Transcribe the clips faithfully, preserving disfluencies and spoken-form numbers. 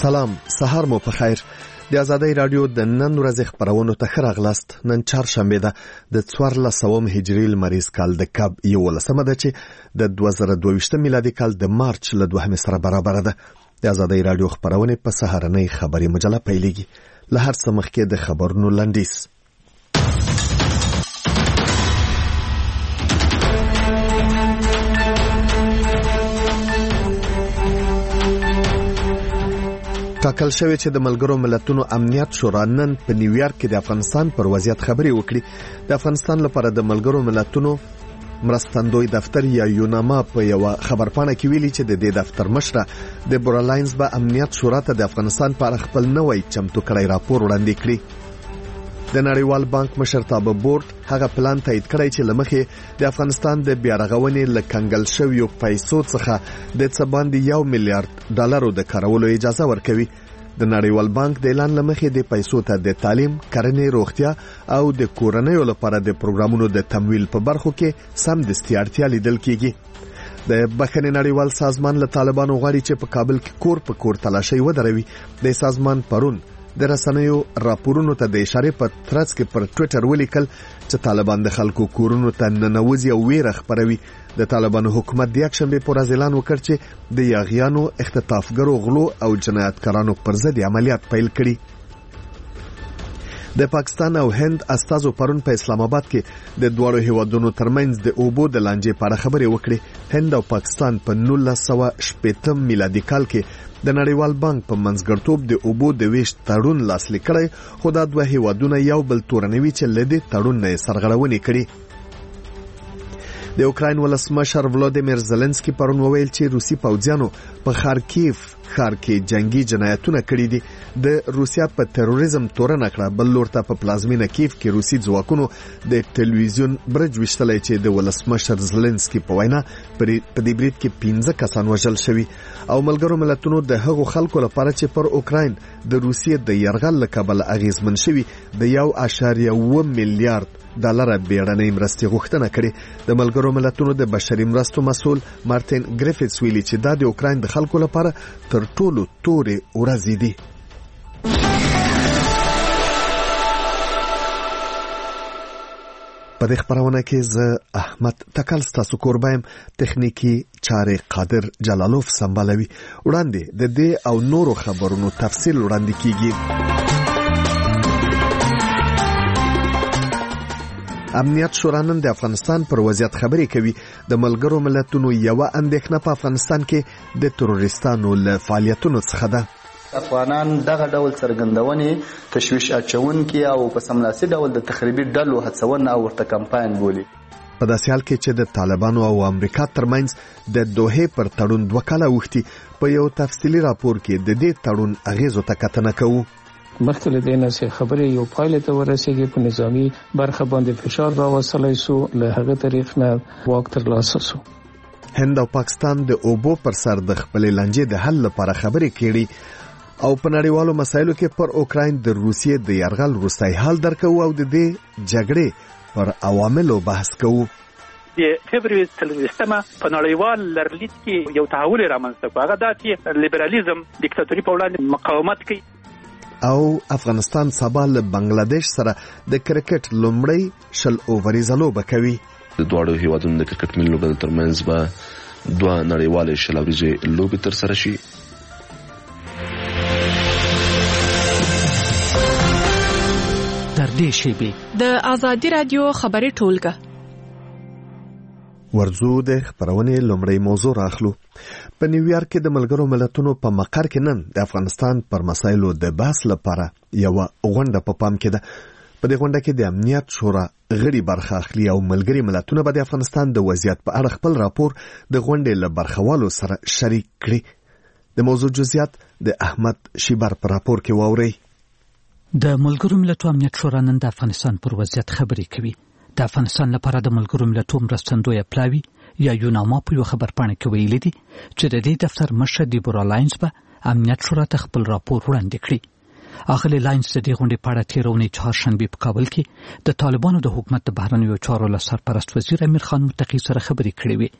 سلام، سهار مو په خیر. د آزادۍ رادیو د نن ورځې خبرونو ته ښه راغلاست. نن چهارشنبه ده د څوارلس سوه هجري لمریز کال د کب یولسمه ده چې د دوه زره دوه ویشت میلادي کال د مارچ له دوهمې سره برابره ده. د آزادۍ رادیو خبرونه په سهارنۍ خبري مجله پیلېږي. له هر څه مخکې د خبرونو لنډیز. ټاکل شوی چې د ملګرو ملتونو امنیت شورا نن په نیویارک کې د افغانستان پر وضعیت خبري وکړي. د افغانستان لپاره د ملګرو ملتونو مرستندوی دفتر یا یوناما په یو خبرپاڼه کې ویلي چې د دې دفتر مشره دیبورا لاینز به امنیت شورا ته د افغانستان په اړه خپل نوی چمتو کړی راپور وړاندې کړي. د نړیوال بانک مشرتابه بورډ هغه پلان تایید کړی چې لمخې د افغانستان د بیارغونې له کنګل شویو پیسو څخه د څه باندې یو میلیارډ ډالرو د کارولو اجازه ورکوي. د نړیوال بانک د اعلان لمخې د پیسو ته د تعلیم، کرنې، روغتیا او د کورنیو لپاره د پروګرامونو د تمویل په برخو کې سمدستي اړتیا لیدل کیږي. د بخښنې نړیوال سازمان له طالبانو غواړي چې په کابل کې کور په کور تلاشي ودروي. د سازمان پرون د رسنیو راپورونو ته د اشاره په ترڅ کې پر ټوئیټر ولیکل چې طالبان د خلکو کورونو ته ننوځي او ویره خپروي. د طالبانو حکومت د یکشنبه پر ورځ اعلان وکړ چې د یاغیانو، اختطافګرو، غلو او جنایتکارانو پر ضد عملیات پیل کړي. د پاکستان او هند استازو پرون په اسلام آباد کې د دوړو هیوادونو ترمنځ د اوبو د لانجې په اړه خبرې وکړې. هند او پاکستان په نولس سوه شپږم میلادي کال کې د نړیوال بانک په منځګړیتوب د اوبو د ویش تړون لاسلیک کړی، خو دا دوه هیوادونه یو بل تورنوي چې له دې تړون نه سرغړونې کړي. د اوکراین ولسمشر ولادیمیر زيلنسکي پرون وویل چې روسي پوځیانو په خارکیف ښار کې جنگي جنایتونه کړي دي. د روسیا په تروریزم تورنه کړه. بل لور ته په پلازمینه کیف کې روسي ځواکونو د ټلویزیون برج وشتلای چې د ولسمشر زيلنسکي په وینا په دې برید کې پنځه کسان وژل شوي. او ملګرو ملتونو د هغو خلکو لپاره چې پر اوکراین د روسیې د یرغل له کبله اغیزمن شوي د یو اعشاریه اوه میلیارډ ډالر بیړنۍ مرستې غوښتنه کړې. د ملګرو ملتونو د بشري مرستو مسؤل مارټین ګریفیتس ویلي چې دا د اوکراین د خلکو لپاره تر ټولو تورې ورځې دي. په دې خبرونه کې زه احمد تکل ستاسو کوربایم، تخنیکی چارې قادر جلالوف سمبالوي. وړاندې د دې او نورو خبرونو تفصیل وړاندې کیږي. امنیت شورا نن د افغانستان پر وضعیت خبرې کوي. د ملګرو ملتونو یو اندېښنه په افغانستان کې د تروریستانو له فعالیتونو څخه ده. افغانان دغه ډول څرګندونې تشویش اچونکي او په سملاسي ډول د تخریبي ډلو هڅونه او ورته کمپاین بولي. په داسې حال کې چې د طالبانو او امریکا ترمنځ د دوحې پر تړون دوه کاله وختي، په یو تفصیلي راپور کې د دې تړون اغیزو ته کتنه کوو. مخکې له دې نه چې خبرې یو پایله ته ورسېږي، په نظامی برخه باندې فشار راوستلی سو، له هغه طریق نه واک ترلاسه سو. هند او پاکستان د اوبو پر سر د خپلې لانجې د حل لپاره خبرې کړي او په نړیوالو مسایلو کې پر اوکراین د روسیې د یرغل وروستی حال درکوو او د دې جګړې پر عواملو بحث کوو. د فبرवरी څلوېښتمه په نړیوال لرلید کې یو تحول رامنځته کړ. هغه دا چې لیبرالیزم دیکتاتوري په وړاندې مقاومت کوي. او افغانستان سبا له بنگلاديش سره د کرکټ لومړی شل اووريزه لوبه کوي. د دوه هیوادونو د کرکټ ملي لوبو ترمنځ به دوه نړیوال شل اووريزه لوبې تر سره شي. تر دې شی د آزادۍ رادیو خبري ټولګه ورځو د خبرونه لومړی موضوع راخلو. په نیویارک کې د ملګرو ملتونو په مقر کې نن د افغانستان پر مسایلو د بحث لپاره یو غونډه په پام کې ده. په دې غونډه کې د امنیت شورا غړي برخه اخلي او ملګري ملتونه به د افغانستان د وضعیت په اړه خپل راپور د غونډې له برخوالو سره شریک کړي. د موضوع جزئیات د احمد شیبر په راپور کې واوري. د ملګرو ملتونو امنیت شورا نن د افغانستان پر وضعیت خبرې کوي. د افغانستان لپاره د ملګرو ملتونو مرستندوی پلاوی یا یوناما په یو خبرپاڼه کې ویلي دي چې د دې دفتر مشر دیبورا لاینز به امنیت شورا ته خپل راپور وړاندې کړي. اغلی لاینز د دې غونډې په اړه تېره اونۍ چهارشنبه په کابل کې د طالبانو د حکومت د بهرنیو چارو له سرپرست وزیر امیر خان متقي سره خبرې کړې وې.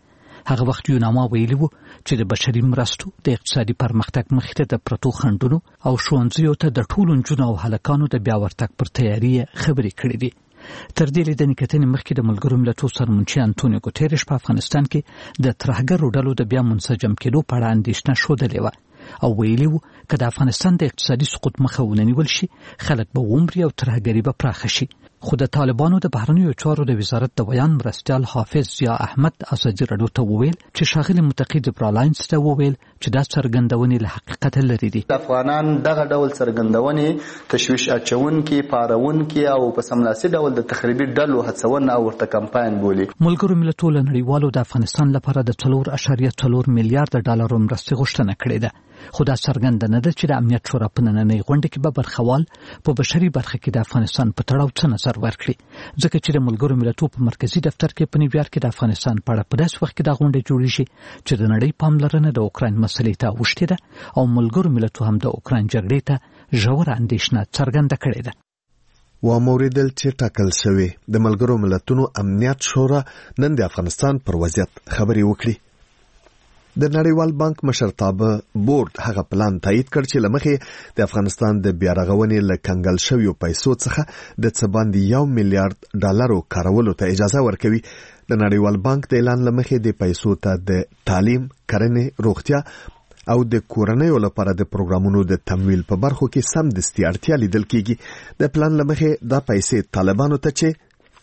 هغه وخت یوناما ویلي وو چې د بشري مرستو د اقتصادي پرمختګ مخې ته د پرتو خنډونو او ښوونځیو ته د ټولو نجونو او هلکانو د بیا ورتګ پر تیاري خبرې کړې دي. تر دې لیدنې کتنې مخکې د ملګرو ملتونو سرمنشي انټونیو ګوتریش په افغانستان کې د ترهګرو ډلو د بیا منسجم کېدو په اړه اندېښنه ښودلې وه او ویلي وو که د افغانستان د اقتصادي سقوط مخه ونیول شي خلک به ومري او ترهګري به پراخه شي. خو د طالبانو د بهرنیو چارو د وزارت د ویان مرستیال حافظ ضیا احمد ازادي راډیو ته وویل چې ښاغلي متقي جبرالینس ته وویل چې دا څرګندونې له حقیقت لري دي. افغانان دغه ډول څرګندونې تشویش اچونکي پارونکي او په سملاسي ډول د تخریبي ډلو هڅونه او ورته کمپاین بولي. ملګرو ملتونو نړیوالو د افغانستان لپاره د څلور اعشاریه څلور میلیارډ ډالر مرستې غوښتنه کړې ده. خو دا څرګنده نه ده چې د امنیت شورا په نننۍ غونډه کې به برخوال په بشري برخه کې د افغانستان په تړاو څه نظر ورکړي، ځکه چې د ملګرو ملتونو په مرکزی دفتر کې په نیویارک کې د افغانستان په اړه په داسې وخت کې دا غونډه جوړیږي چې د نړۍ پاملرنه د اوکراین مسلې ته اوښتې ده او ملګرو ملتونو هم د اوکراین جګړې ته ژوره اندېښنه څرګنده کړې ده. و موریدل چې ټاکل شوی د ملګرو ملتونو امنیت شورا نن د افغانستان پر وضعیت خبرې وکړي. د نړیوال بانک مشرتابه بورډ هغه پلان تایید کړ چې لمخې د افغانستان د بیا رغونې له کنګل شویو پیسو څخه د څه باندې یو میلیارډ ډالرو کارولو ته اجازه ورکوي. د نړیوال بانک د اعلان لمخې د پیسو ته د تعلیم، کرنې، روغتیا او د کورنیو لپاره د پروګرامونو د تمویل په برخو کې سمدستي اړتیا لیدل کیږي. د پلان لمخې دا پیسې طالبانو ته چې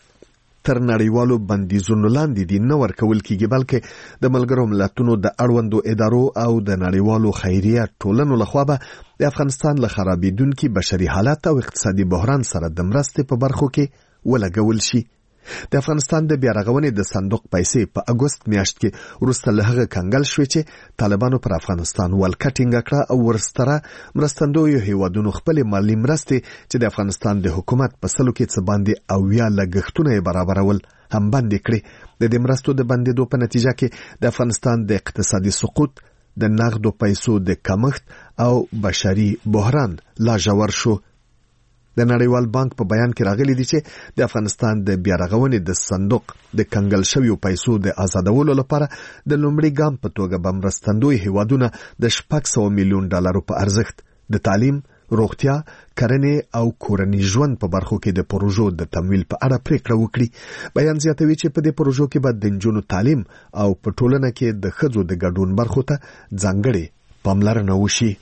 تر نړیوالو بندیزونو لاندې دي نه ورکول کیږي، بلکې د ملګرو ملتونو د اړوندو ادارو او د نړیوالو خیریه ټولنو لخوا به د افغانستان له خرابېدونکي بشري حالت او اقتصادي بحران سره د مرستې په برخو کې ولګول شي. د افغانستان د بیا رغونې د صندوق پیسې په اګوست میاشت کې وروسته له هغه کنګل شوې چې طالبانو پر افغانستان ولکه ټینګه کړه او ورسره مرستندویو هیوادونو خپلې مالي مرستې چې د افغانستان د حکومت په سلو کې څه باندې اویا لګښتونه یې برابرول هم بندې کړې. د دې مرستو د بندېدو په نتیجه کې د افغانستان د اقتصادي سقوط، د نغدو پیسو د کمښت او بشري بحران لا ژور شو. د نړیوال بانک په بیان کې راغلي دي چې د افغانستان د بیا رغونې د صندوق د کنګل شویو پیسو د آزادولو لپاره د لومړي ګام په توګه به مرستندوی هیوادونه د شپږ سوه میلیون ډالرو په ارزښت د تعلیم، روغتیا، کرنې او کورني ژوند په برخو کې د پروژو د تمویل په اړه پریکړه وکړي. بیان زیاتوي چې په دې پروژو کې به د نجونو تعلیم او په ټولنه کې د ښځو د ګډون برخو ته ځانګړې پاملرنه وشي.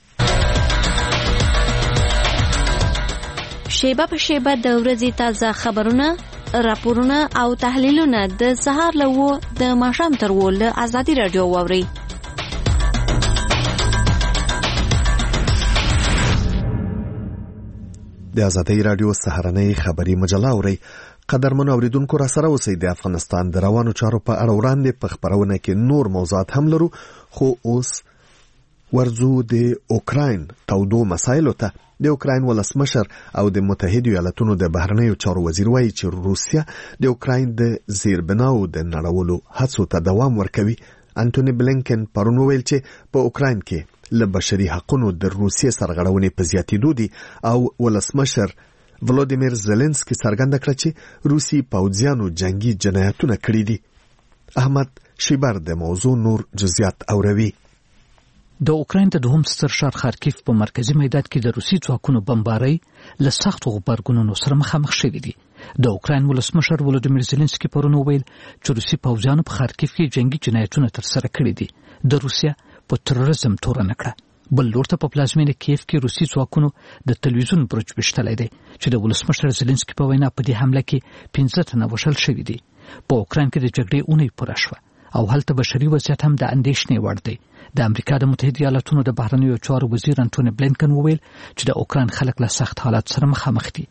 شیبه په شیبه د ورځې تازه خبرونه، راپورونه او تحلیلونه د سهار له وو د ماښام تر وو له ازادي راډیو واوري. د ازادي راډیو سهارنۍ خبري مجله اوري. قدرمن اوریدونکو را سره اوسئ. د افغانستان د روانو چارو په اړه وړاندې په خبرونه کې نور موضوعات هم لرو، خو اوس ورزو د اوکراین تودو مسایلو ته. د اوکراین ولسمشر او د متحده ایالاتونو د بهرنیو چارو وزیر وایي چې روسیا د اوکراین د زیربناو د نړولو هڅو ته دوام ورکوي. انټونی بلینکن پرون وویل چې په اوکراین کې له بشري حقوقو د روسیې سرغړونې په زیاتېدو دي او ولسمشر ولودیمیر زيلنسکي څرګنده کړه چې روسي پوځیانو جنگي جنایتونه کړي دي. احمد شیبر د موضوع نور جزئیات اوروي. د اوکراین د دوهم ستر ښار خارکیف په مرکزی میدان کې د روسي ځواکونو بمبارۍ له سختو غبرګونونو سره مخامخ شوي دي. د اوکراین ولسمشر ولودیمیر زيلنسکي پرون وویل چې روسي پوځیانو په خارکیف کې جنگي جنایتونه ترسره کړي دي. د روسیا په تروریزم تورنه کړه. بل لور ته په پلازمینه کیف کې روسي ځواکونو د تلویزیون برج وشتلای دي چې د ولسمشر زيلنسکي په وینا په دې حمله کې پنځه تنه وشل شوي دي. په اوکراین کې د جګړې اونۍ پوره شوه او هلته بشري وضعیت هم د اندېښنې وړ دی. د امریکا د متحده ایالاتونو د بهرنیو چارو وزیر انټونی بلینکن وویل چې د اوکراین خلک له سخت حالات سره مخامخ دي.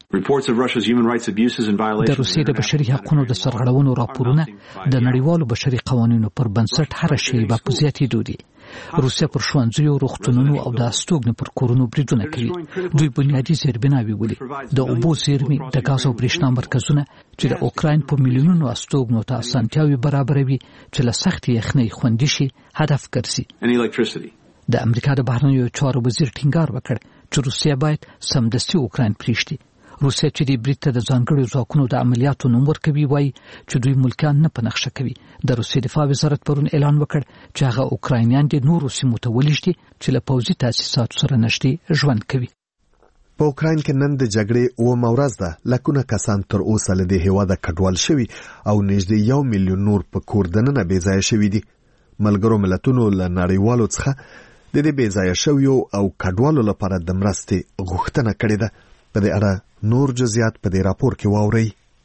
د روسیې د بشري حقوقو د سرغړونو راپورونه د نړیوالو بشري قوانینو پر بنسټ هر شی په زیاتېدو دي. روسیا پر ښوونځیو، روغتونونو او د استوګنې پر کورونو بریدونه کوي. دوی بنیادي زیربناوې ولي، د اوبو زیرمې، د غاز او برېښنا مرکزونه چې د اوکراین په میلیونونو استوګنو ته اسانتیاوې برابروي چې له سختې یخنۍ خوندي شي هدف ګرځي. د امریکا د بهرنیو چارو وزیر ټینګار وکړ چې روسیا باید سمدستي اوکراین پریږدي. روسیه چې د برید ته د ځانګړو ځواکونو د عملیاتو نوم ورکوي وایي چې دوی ملکیان نه په نقشه کوي. د روسیې دفاع وزارت پرون اعلان وکړ چې هغه اوکراینیان د نورو سیمو ته ولېږدي چې له پوځي تاسیساتو سره نږدې ژوند کوي. په اوکراین کې نن د جګړې اوومه ورځ ده. لکونه کسان تر اوسه له دې هېواده کډوال شوي او نږدې یو میلیون نور په کور دننه بې ځایه شوي دي. ملګرو ملتونو له نړیوالو څخه د دې بې ځایه شویو او کډوالو لپاره د مرستې غوښتنه کړې ده. په دې اړه نور جزئیات په دې راپور کې واورئ.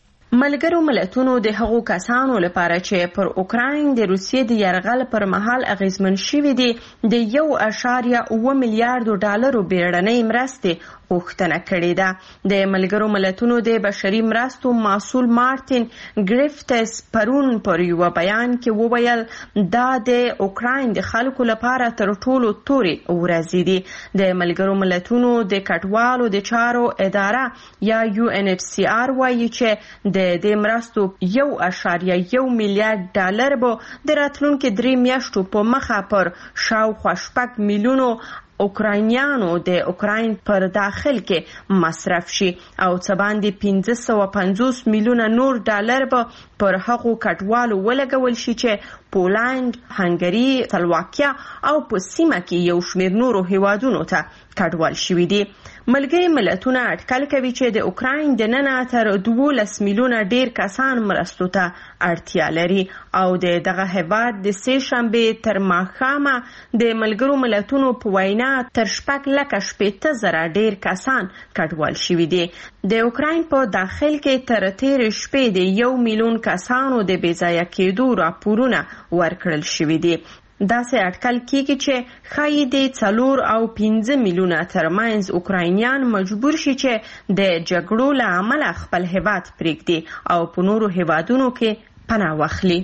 ملګرو ملتونو د هغو کسانو لپاره چې پر اوکراین د روسیې د یرغل پر مهال اغیزمن شوي دي د یو اشاریه اوه میلیارډ ډالرو بیړنۍ مرستې غوښتنه کړې ده. د ملګرو ملتونو د بشري مرستو مسؤل مارټین ګریفتس پرون پر یو بیان کې وویل دا د اوکراین د خلکو لپاره تر ټولو تورې ورځې دي. د ملګرو ملتونو د کډوالو د چارو اداره یا یو ان ایچ سی آر وایي چې د د مرستو یو اشاریه یو میلیارډ ډالر به د راتلونکو درې میاشتو په مخه پر شاوخوا شپږ میلیونو اوکراینیانو د اوکراین پر داخل کې مصرف شي او څه باندې پنځه سوه پنځوس میلیونه نور ډالر به پر هغو کډوالو ولګول شي چې پولند، هنګري، سلواکیا او په سیمه کې یو شمېر نورو هیوادونو ته کډوال شوي دي. ملګري ملتونه اټکل کوي چې د اوکراین د ننه تر دولس میلیونه ډیر کسان مرستو ته اړتیا لري او د دغه هیواد د سې شنبې تر ماښامه د ملګرو ملتونو په وینا تر شپږ لکه شپېته زره ډیر کسان کډوال شوي دي. د اوکراین په داخل کې تر تېرې شپې د یو میلیون کسانو د بې ځایه کېدو راپورونه ورکړل شوي دي. داسې اټکل کېږي چې ښایي د څلور او پنځه میلیونه ترمنځ اوکراینیان مجبور شي چې د جګړو له امله خپل هیواد پرېږدي او په نورو هیوادونو کې پناه واخلي.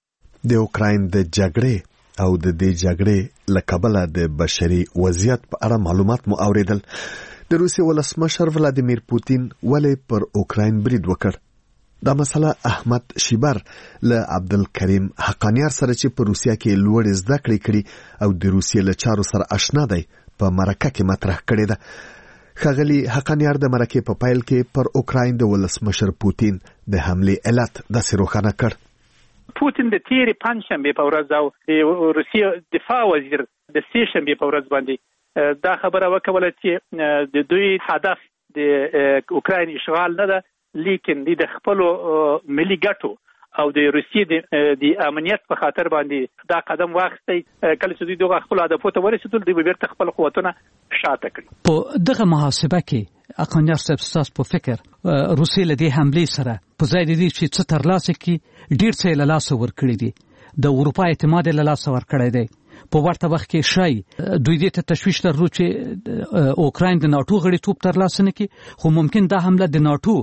د اوکراین د جګړې او د دې جګړې له کبله د بشري وضعیت په اړه معلومات مو اوریدل. د روسیې ولسمشر ولادیمیر پوتین ولې پر اوکراین برید وکړ؟ دا مسله احمد شیبر له عبدالکریم حقانیار سره چې په روسیه کې لوړې زده کړې کړي او د روسیې له چارو سره آشنا دی په مرکه کې مطرح کړې ده. ښاغلي حقانیار د مرکې په پیل کې پر اوکراین د ولسمشر پوتین د حملې علت داسې روښانه کړ. پوتین د تیرې پنجشنبې په ورځ او د روسیې دفاع وزیر د سې شنبې په ورځ باندې دا خبره وکوله چې د دوی هدف د اوکراین اشغال نه ده، لیکن د خپل ملي ګټو او د روسیې د امنیت په خاطر باندې دا قدم واخیستی. کله چې دوی دغه خپل هدفو ته ورسېدل دوی به بیرته خپل قوتونه شاته کړي. په دغه محاسبه کې اقانیار صاحب ستاسو په فکر روسیې له دې حملې سره په ځای د دې چې څه ترلاسه کړي ډېر څه یې له لاسه ورکړي دي، د اروپا اعتماد یې له لاسه ورکړی دی. په ورته وخت کې شاید دوی دې ته تشویش لرلو چې اوکراین د ناټو غړیتوب ترلاسه نه کړي، خو ممکن دا حمله د ناټو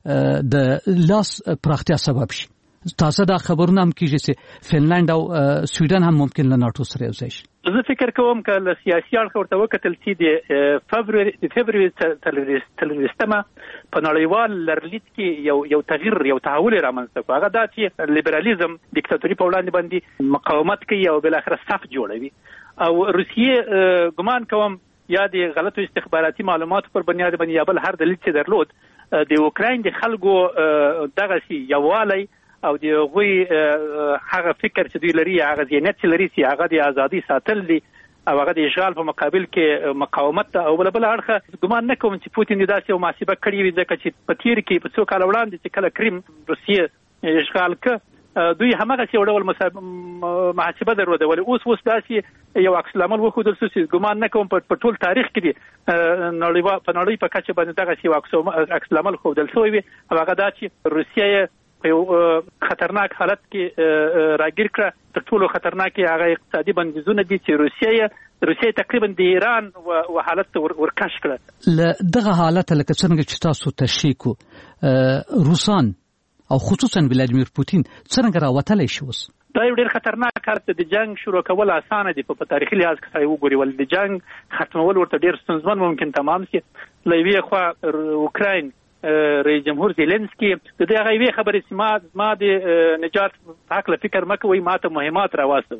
د لاس پراختیا سبب شي. تاسو دا خبرونه هم کیږي چې فنلند او سویډن هم ممکن له ناټو سره یو ځای شي. زه فکر کوم چې له سیاسي اړخه ورته وکتل چې د فبروري فبروري څلورویشتمه په نړیوال لرلید کې یو یو تغییر یو تحول رامنځته کړ. هغه دا چې لیبرالیزم دیکتاتوري په وړاندې باندې مقاومت کوي او بل اخر صف جوړوي او روسیې ګمان کوم یا د غلطو استخباراتي معلوماتو پر بنیاد باندې یا بل هر دلیل چې درلود د اوکراین د خلکو دغه سي یووالی او د غوي هغه فکر چې دوی لري هغه ذهنیت چې لري چې هغه د ازادي ساتل دي او هغه د اشغال په مقابل کې مقاومت او بل بل اړخه ګمان نه کوم چې پوتین داسې یو محاسبه کړې وي ځکه چې په تیر کې په څو کال وړاندې چې کله کریم روسیې اشغال ک دوی همغه څه ډول محاسبه درلوده، ولې اوس اوس داسې یو عکس العمل وښودل شو چې ګمان نه کوم په ټول تاریخ کې دی نړیوال په نړۍ په کچه باندې دغه یو عکس العمل ښودل شوی وي. هغه دا چې روسیه په یو خطرناک حالت کې راګیر کړه. تر ټولو خطرناک هغه اقتصادي بندیزونه دي چې روسیه روسیه تقریبا د ایران و حالت ورکش کړه. له دغه حالت لکه څنګه چې تاسو تشریح کو روسان او خصوصا ولادیمیر پوتین څنګه راوتلی شي اوس؟ دا یو ډېر خطرناک کار دی. د جنگ شروع کول اسانه دي په تاریخي لحاظ کې سړی وګوري، ولې د جنگ ختمول ورته ډېر ستونزمن ممکن تمام شي. له یوې خوا اوکراین رئیس جمهور زیلنسکي د دې هغه یوې خبرې چې ما ما د نجات په هکله فکر مه کوئ، ما ته مهمات راواستوئ.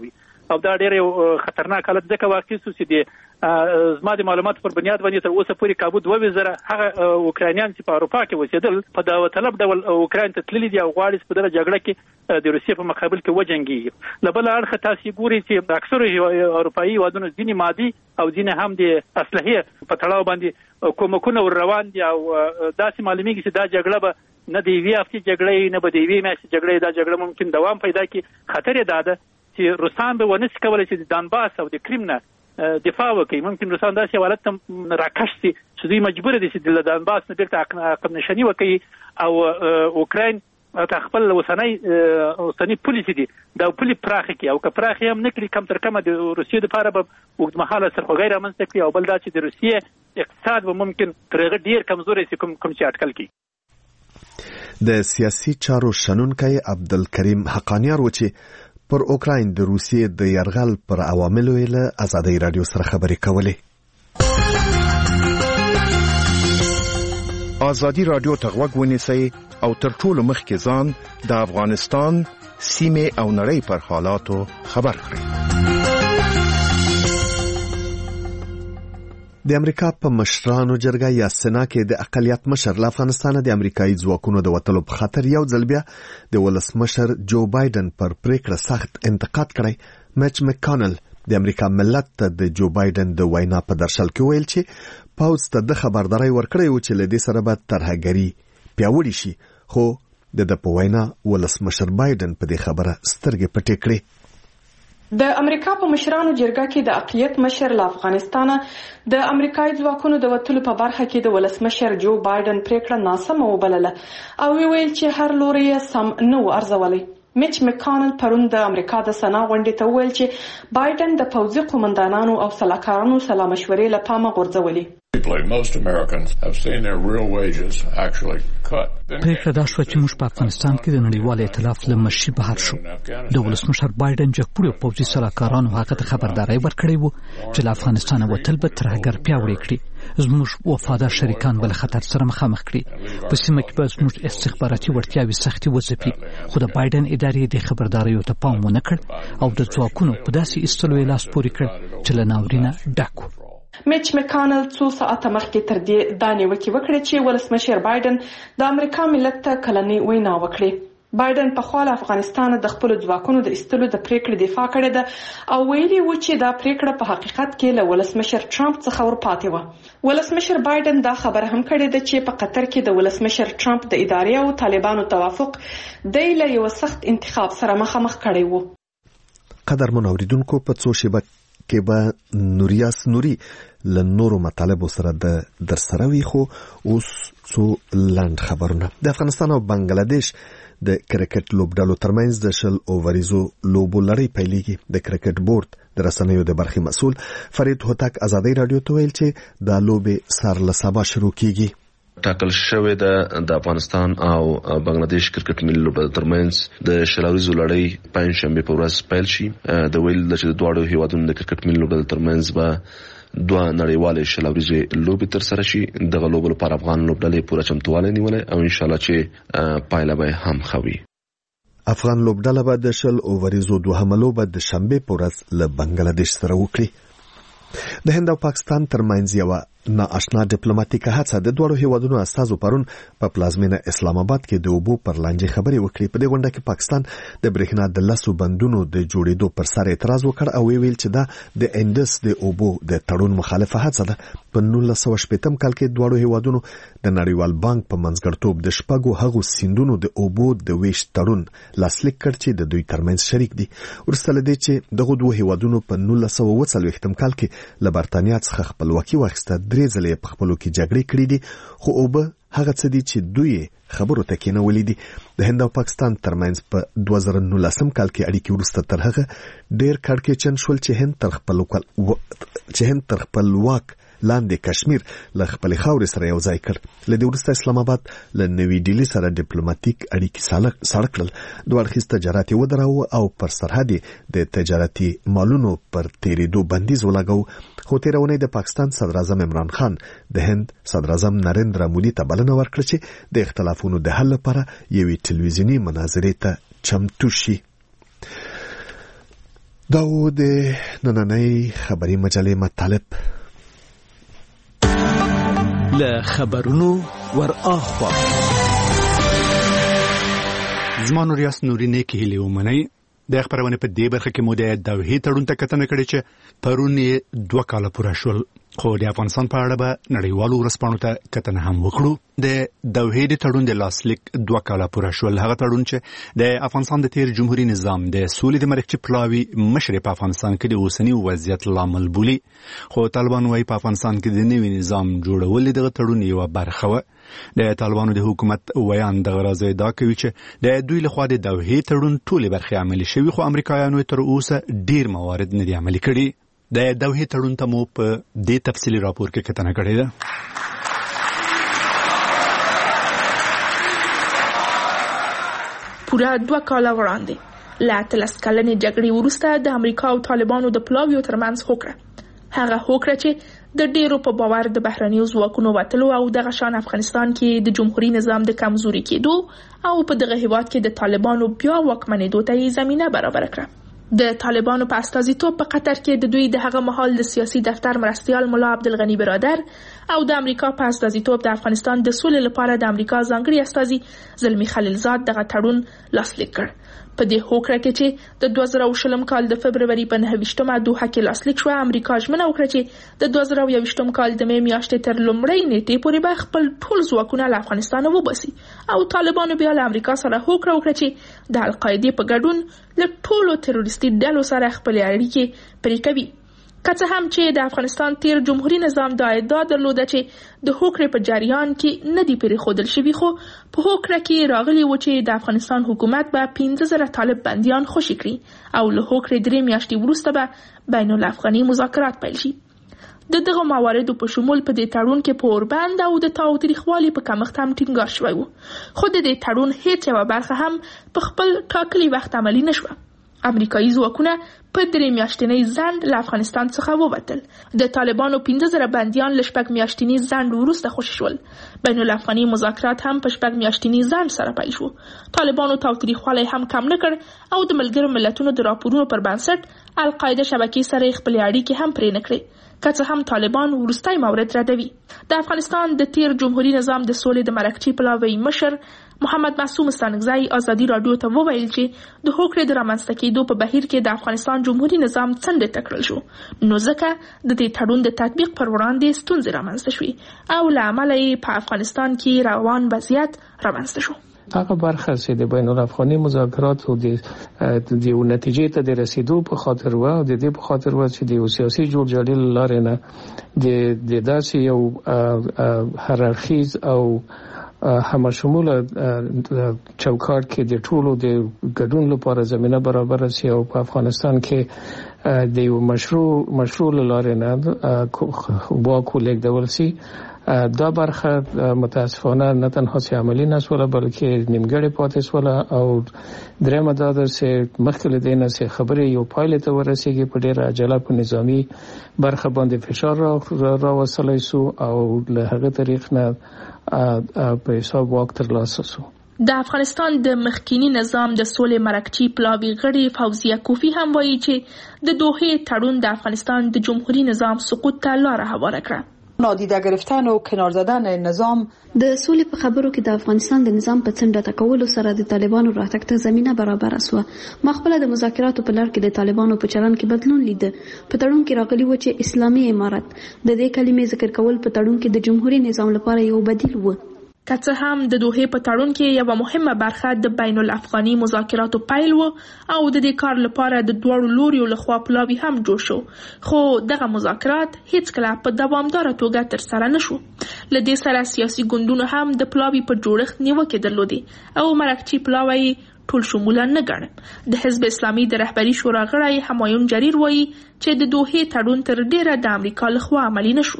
او دا ډېر یو خطرناک حالت ځکه واقع شو چې د زما د معلوماتو پر بنیاد باندې تر اوسه پورې کابو دوه وزره هغه اوکرانیان چې په اروپا کې اوسېدل په داوطلب ډول اوکراین ته تللي دي او غواړي چې په دغه جګړه کې د روسیې په مقابل کې وجنګېږي. له بله اړخه تاسې ګورئ چې اکثرو اروپایي هېوادونو ځینې مادي او ځینې هم د اسلحې په تړاو باندې کومکونه ور روان دي او داسې معلومیږي چې دا جګړه به نه د یوې هفتې جګړې نه به د یوې میاشتې جګړې دا جګړه ممکن دوام پیدا کړي. خطر یې دا ده چې روسان به ونه شي کولی چې د دانباس او د کریم نه دفاع وکړي. ممکن روسان داسې حالت ته راکش شي چې دوی مجبور دي چې د دانباس نه بیرته عقب نشاني وکړي او اوکراین ته خپل اوسنۍ اوسنۍ پولیسي دي دا پولي پراخه کړي او که پراخه هم نه کړي کم تر کمه د روسیې دپاره به اوږدمهاله سرخوږی رامنځته کړي او بل دا چې د روسیې اقتصاد به ممکن تر هغه ډېر کمزوری شي کوم کوم چې اټکل کړي. د سیاسي چارو شنونکی عبدالکریم حقانیار و چې پر اوکراین د روسیې د یرغل پر عواملو یې له ازادۍ راډیو سره خبرې کولې. ازادي راډیو ته غوږ ونیسئ او تر ټولو مخکې ځان د افغانستان سیمې او نړۍ پر حالاتو خبر کړئ. د امریکا په مشرانو جرګه یا سنا کې د اقلیت مشر له افغانستانه د امریکایي ځواکونو د وتلو په خاطر یو ځل بیا د ولسمشر جو بایدن پر پریکړه سخت انتقاد کړی. میچ مکانل د امریکا ملت ته د جو بایدن د وینا په درشل کې ویل چې پوز ته د خبرداري ورکړی و چې له دې سره به ترهګري پیاوړې شي، خو د د په وینا ولسمشر بایدن په دې خبره سترګې پټې کړې. د امریکا په مشرانو جرګه کې د اقلیت مشر له افغانستانه د امریکایي ځواکونو د وتلو په برخه کې د ولسمشر جو بایدن پریکړه ناسمه وبلله او ویل چې هر لوري یې سم نه و ارزولی. میچ مکانل پرون د امریکا د سنا غونډې ته ویل چې بایدن د پوځي قومندانانو او سلاکارانو سلا مشورې له پامه غورځولې. Most Americans have seen their real wages actually cut. پریکړه دا شوه چې موږ په افغانستان کې د نړیوال ائتلاف له مشرۍ بهر شو. د ولسمشر بایدن جګپوړو پوځي سلاکارانو هغه ته خبرداري ورکړې وو چې له افغانستانه وتل به ترهګر پیاوړی کړي، زموږ وفادار شریکان بل خطر سره مخامخ کړي، په سیمه کې به زموږ استخباراتي وړتیاوې سختي وځپي. خو د بایدن ادارې د خبرداریو ته پام ونه کړ او د ځواکونو په داسې ایستلو یې لاس پورې کړ چې له ناورینه ډک و. میچ مکانل څو ساعته مخکې تر دې دا نیوکې وکړې چې ولسمشر بایدن د امریکا ملت ته کلنۍ وینا وکړي. بایدن په خپل افغانستان د خپل ځواکونو د ایستلو د پریکړې دفاع کړې ده او ویلي و چې دا پریکړه په حقیقت کې له ولسمشر ټرمپ څخه ورپاتې و. ولسمشر بایدن دا خبره هم کړې ده چې په قطر کې د ولسمشر ټرمپ د ادارې او طالبانو توافق د له یو سخت انتخاب سره مخامخ کړی و. قدر منوریدونکو په څو شیبه کې به نوریاس نوري له نورو مطالبو سره د درسره وي. خو اوس څو لاند خبرونه. د افغانستان او بنگلاديش د کرکټ لوبډالو ترمنځ د شل اووریزو لوبو لړۍ پیلېږي. د کرکټ بورډ د رسنیو د برخې مسؤل فرید هوتک ازادۍ راډیو ته ویل چې دا لوبې سار له سبا شروع کیږي. ټاکل شوې ده د افغانستان او بنگلاديش کرکټ ملي لوبډلو ترمنځ د شلاوریزو لړۍ پنځشنبه په ورځ پیل شي. د ویل چې د دواړو هیوادونو د کرکټ ملي لوبډلو ترمنځ به دوه نړیوالې شلاوریزې لوبې تر سره شي. دغه لوبو لپاره افغان لوبډلې پوره چمتووالی نیولې او ان شاء الله چې پایله به هم خوي. افغان لوبډله به د شل اووریزو دوهمه لوبه د شنبه په ورځ له بنگلاديش سره وکړي. د هند او پاکستان ترمنځ یو ناآشنا ډیپلوماټیکه هڅه د دوه هیوادونو استازو پرون په پلازمینه اسلام آباد کې د اوبو پر لانجې خبرې وکړې. په دې غونډه کې پاکستان د برېښنا د لسو بندونو د جوړېدو پر سر اعتراض وکړ او ویل چې دا د انډس د اوبو د تړون مخالفه هڅه ده. په نولس سوه شپږم کال کې دوه هیوادونو د نړیوال بانک په منځګړیتوب د شپږو هغو سیندونو د اوبو د ویش تړون لاسلیک کړ چې د دوی ترمنځ شریک دي. وروسته له دې چې دغه دوه هیوادونو په نولس سوه اووه څلوېښتم کال کې له برتانیا څخه خپلواکي واخیسته، درې ځلې په خپلو کې جګړې کړې دي، خو اوبه هغه څه دي چې دوی خبرو ته کېنولې دي. د هند او پاکستان ترمنځ په دوه زره نولسم کال کې اړیکې وروسته تر هغه ډېر کړکېچن شول چې هند تر خپل چې هند تر خپل واک لاندې کشمیر له خپلې خاورې سره یو ځای کړ. له دې وروسته اسلام آباد له نوې ډیلي سره ډیپلوماټیک اړیکې ساړه کړل. دوه اړخیز تجارت یې ودراوه او پر سرحد د تجارتي مالونو پر تېرېدو بندیز ولګاوه. خو تېره اونۍ د پاکستان صدراعظم عمران خان د هند صدراعظم نریندرا مودي ته بلنه ورکړه چې د اختلافونو د حل لپاره یوې ټلویزیوني مناظرې ته چمتو شي. دا و د نننۍ خبري مجلې مطالب له خبرونو ور اخوا زمانو ریاست نوري نیکی هیلې ومنئ. د خبرونه په دې برخه کې مو د دوحې تړون ته کتنه کړې چې پرون یې دوه کاله پوره شول، خو د افغانستان په اړه به نړیوالو ورځپاڼو ته کتنه هم وکړو. د دوحې د تړون د لاسلیک دوه کاله پوره شول، هغه تړون چې د افغانستان د تیر جمهوریت نظام د سولې د مرکزي پلاوي مشر په افغانستان کې د اوسنی وضعیت لامل بولي، خو طالبان وايي په افغانستان کې د نوي نظام جوړول دغه تړون یو برخه و. د طالبانو د حکومت ویان د غرض دا کوي چې د دوی لخوا د دوحې تړون ټولې برخې عملي شوي، خو امریکایانو تر اوسه ډیر موارد نه دي عملي کړي. د دوحې تړون ته مو په دې تفصیلي راپور کې کتنه کړې ده. پوره دوه کاله وړاندې له اتلس کلنې جګړې وروسته د امریکا او طالبانو د پلاویو ترمنځ هوکړه، هغه هوکړه چې د ډیرو په باور د بهرنیو ځواکونو وتلو او دغه شان افغانستان کې د جمهوریت نظام د کمزوري کېدو او په دغه هیواد کې د طالبانو بیا واکمنېدو ته زمينه برابر کړه. د طالبانو په استازیتوب په قطر کې د دوی د هغه مهال د سیاسي دفتر مرستیال مولا عبدالغنی برادر او د امریکا په استازیتوب د افغانستان د سولې لپاره د امریکا ځانګړي استازي زلمی خلیلزاد دغه تړون لاسلیک کړ. په دې هوکړه کې چې د دوه زره شلم کال د فبرवरी په نهه ویشتمه دوحه کې لاسلیک شو، امریکا ژمنه وکړه چې د دوه زره یوویشتم کال د مې میاشتې تر لومړۍ نیټې پورې به خپل ټول ځواکونه له افغانستان وباسي، او طالبانو بیا له امریکا سره هوکړه وکړه چې د القاعده په ګډون له ټولو تروریستي ډلو سره خپل اړیکې پرې کوي. که څه هم چې د افغانستان تیر جمهوریت نظام دا ادعا درلوده چې د هوکړې په جریان کې نه دی پرېښودل شوي، خو په هوکړه کې راغلي و چې د افغانستان حکومت به پنځه زره طالب بندیان خوشي کړي او له هوکړې درې میاشتې وروسته به بین الافغاني مذاکرات پیل شي. د دغه مواردو په شمول په دې تړون کې پوربند او د تاوتریخوالي په کمښت هم ټینګار شوی و، خو د دې تړون هیڅ یوه برخه هم په خپل ټاکلي وخت عملي نه شوه. امریکایي ځواکونه په درې میاشتنۍ ځنډ له افغانستان څخه ووتل. د طالبانو پنځه زره بندیان له شپږ میاشتني ځنډ وروسته خوشي شول. بین الافغاني مذاکرات هم په شپږ میاشتني ځنډ سره پیل شو. طالبانو تاوتریخوالی هم کم نه کړ او د ملګرو ملتونو د راپورونو پر بنسټ القاعده شبکې سره خپل اړیکې هم پرې نه کړې، که څه هم طالبان وروستی مورد ردوي. د افغانستان د تیر جمهوریت نظام د سولې د مرکزي پلاوي مشر محمد معصوم ستانکزی ازادي رادیو ته وویل چې د هوکړې د رامنځته کېدو په بهیر کې د افغانستان جمهوریت نظام څنډې ته کړل شو، نو ځکه د دې تړون د تطبیق پر وړاندې ستونزې رامنځته شوې او له امله یې په افغانستان کې روان وضعیت رامنځته شو. هغه برخه چې د بین الافغاني مذاکراتو د د یو نتیجې ته د رسیدو په خاطر و او د دې په خاطر و چې د سیاسي جوړجاړي لارې نه د د داسې یو هررخیز او همشموله چوکاټ کې د ټولو د ګډون لپاره زمينه برابر شي او په افغانستان کې د یو مشروع مشروع لارې نه واک ولېږدول شي. دا برخه متاسفانه نه تنها سي عملي نشوله بلکې نیمګړې پاتې شوله او درېمه دا ده چې مخکې له دې نه چې خبرې یو پایلې ته ورسېږي په ډېره عجله په نظامي برخه باندې فشار راوستلی شو او له هغه طریق نه په حساب واک ترلاسه شو. د افغانستان د مخکینی نظام د سولې مرکزي پلاوي غړي فوزیه کوفی هم وایي چې د دوحې تړون د افغانستان د جمهوریت نظام سقوط ته لار هواره کړه. نادیده گرفتن و کنار زدن نظام د سولې په خبرو کې د افغانستان د نظام په څنډه تکولو سره د طالبانو راتګ ته زمينه برابر شوه. ما خپل د مذاکراتو په لړ کې د طالبانو په چلن کې بدلون لید. په تړون کې راغلی و چې اسلامي امارت د دې کلمې ذکر کول په تړون کې د جمهوریت نظام لپاره یو بدیل و. که څه هم د دوحې په تړون کې یوه مهمه برخه د بین الافغاني مذاکراتو پیل و او د دې کار لپاره د دواړو لوریو لخوا پلاوي هم جوړ شو، خو دغه مذاکرات هیڅکله په دوامداره توګه ترسره نه شو. له دې سره سیاسي ګوندونو هم د پلاوي په جوړښت نیوکې درلودې او مرکزي پلاوی ټول شموله نه ګڼل. د حزب اسلامي د رهبري شورا غړی همایون جریر وایي چې د دوحې تړون تر ډیره د امریکا لخوا عملي نشو.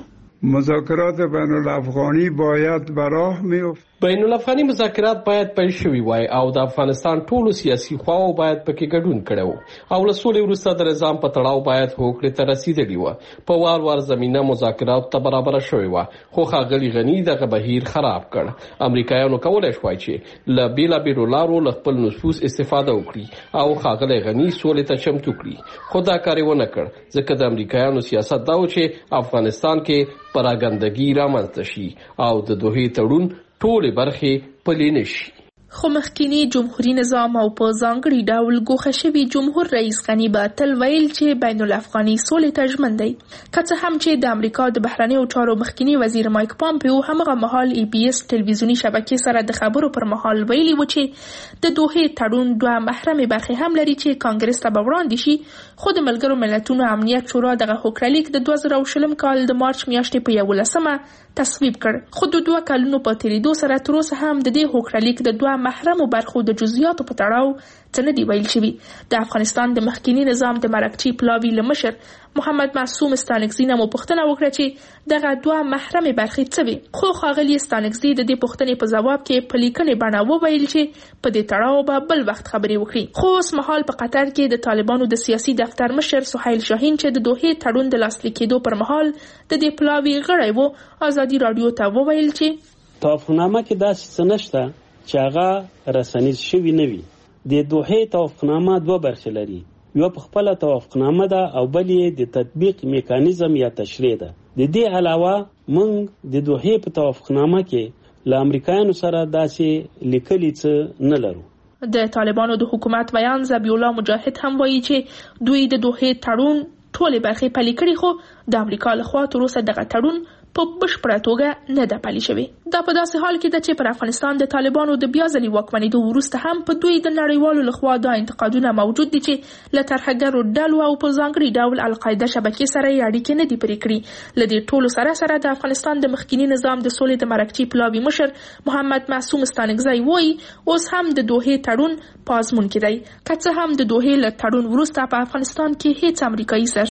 مذاکرات بین الافغانی باید به راه میفت. بین الافغاني مذاکرات باید پیل شوي وای او د افغانستان ټولو سیاسي خواو باید پکې ګډون کړو او له سولې وروسته د نظام په تړاو باید هوکړې ته رسیدلی و. په وار وار زمينه مذاکرات ته برابر شوې و خو ښاغلي غني دغه بهیر خراب کړ. امریکایانو کولای شوای چې له بیلابیلو لارو له خپل نفوذ استفاده وکړي او ښاغلي غني سولې ته چمتو کړي خو دا کار یې ونه کړ ځکه د امریکایانو سیاست دا و چې افغانستان کې پراګندګي رامنځته شي او د دوحې تړون ټول برخې پلي نشي. خو مخکینی جمهوریت نظام او په ځانګړي ډول ګوښه شوی جمهور رئیس غني به تل ویل چې بین الافغاني سولې ته ژمن دی. که څه هم چې د امریکا د بهرنیو چارو مخکینی وزیر مایک پامپیو همغه مهال ای بي اس ټلویزیونی شبکې سره د خبرو پر مهال ویلي و چې د دوحې تړون دوه محرمې برخې هم لري چې کانګرس ته به وړاندې شي خو د ملګرو ملتونو امنیت شورا دغه هوکړلیک د دوه زره شلم کال د مارچ میاشتې په یولسمه تصویب کړ خو د دوه کلونو په تیریدو سره تر اوسه هم د دې هوکړلیک د دوه محرمو برخو د جزئیاتو په تړاو څه نه دی ویل شوي. د افغانستان د مخکینی نظام د مرکچی پلاوي له مشر محمد معصوم ستانکزي نه مو پوښتنه وکړه چې دغه دوه محرمې برخې څه وي خو ښاغلي ستانکزي د دې پوښتنې په ځواب کې په لیکنې بڼه وویل چې په دې تړاو به بل وخت خبرې وکړي. خو اوس مهال په قطر کې د طالبانو د سیاسي دفتر مشر سهیل شاهین چې د دوحې تړون د لاسلیک کېدو پر مهال د دې پلاوي غړی و ازادي رادیو ته وویل چې توافقنامه کې داسې څه نشته چې هغه رسنیز شوي نه وي. د دوحې توافقنامه دوه برخې لري، یو په خپله توافقنامه ده او بل یې د تطبیق میکانیزم یا تشریع ده. د دې علاوه موږ د دوحې په توافقنامه کې له امریکایانو سره داسې لیکلي څه نه لرو. د طالبانو د حکومت ویان ذبیح الله مجاهد هم وایي چې دوی د دوحې تړون ټولې برخې پلي کړي خو د امریکا لخوا تر اوسه دغه تړون په بشپړه توګه نه ده پلي شوی. دا په داسې حال کې ده چې پر افغانستان د طالبانو د بیا ځلې واکمنېدو وروسته هم په دوی د نړیوالو لخوا دا انتقادونه موجود دي چې له ترهګرو ډلو او په ځانګړي ډول القاعده شبکې سره یې اړیکې نه دي پرې کړي. له دې ټولو سره سره د افغانستان د مخکینی نظام د سولې د مرکچی پلاوي مشر محمد معصوم ستانکزی وایي اوس هم د دوحې تړون په ازمون کې دی. که څه هم د دوحې له تړون وروسته په افغانستان کې هیڅ امریکایي سر